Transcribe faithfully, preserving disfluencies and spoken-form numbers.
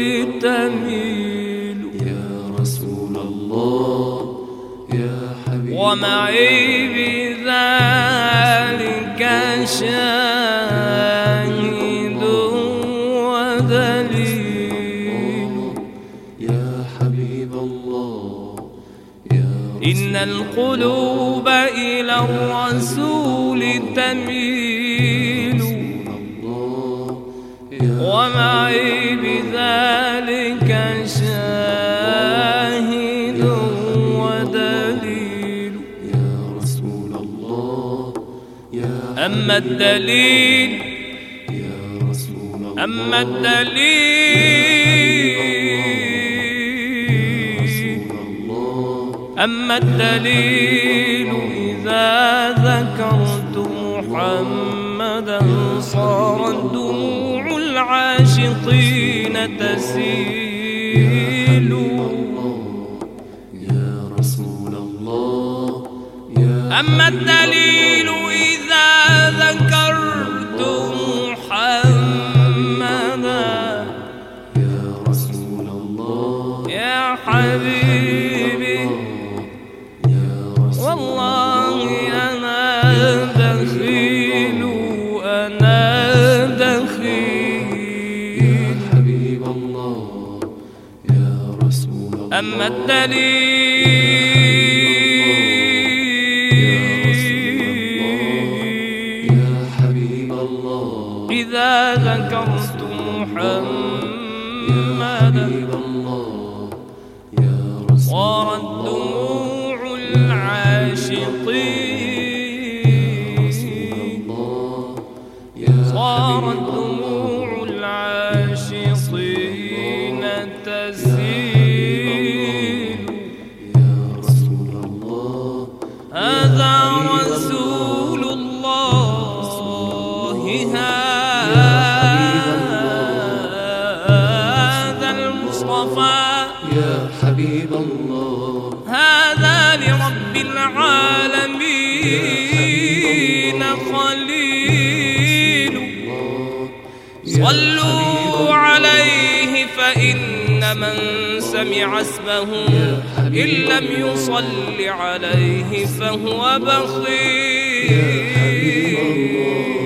تميل يا رسول الله يا حبيب ومعي بذلك شاهد ودليل يا حبيب الله يا إن القلوب إلى الرسول تميل ومعي بذلك شاهد ودليل يا رسول الله يا أما الدليل يا رسول الله أما الدليل أما الدليل إذا ذكرت محمدا صارت دموع العاشقين تسيل يا رسول الله يا أما الدليل إذا ذكرت محمدا يا رسول الله يا حبيبي والله أنا دخيل أنا دخيل يا حبيب الله يا رسول الله أما الدليل يا حبيب الله إذا ذكرت محمدا صارت دموع العاشقين صارت دموع العاشقين تسيل يا رسول الله هذا رسول الله هذا المصطفى يا حبيب الله هذا لرب العالمين خليل صلوا عليه فإن من سمع اسمه إن لم يصل عليه فهو بخيل.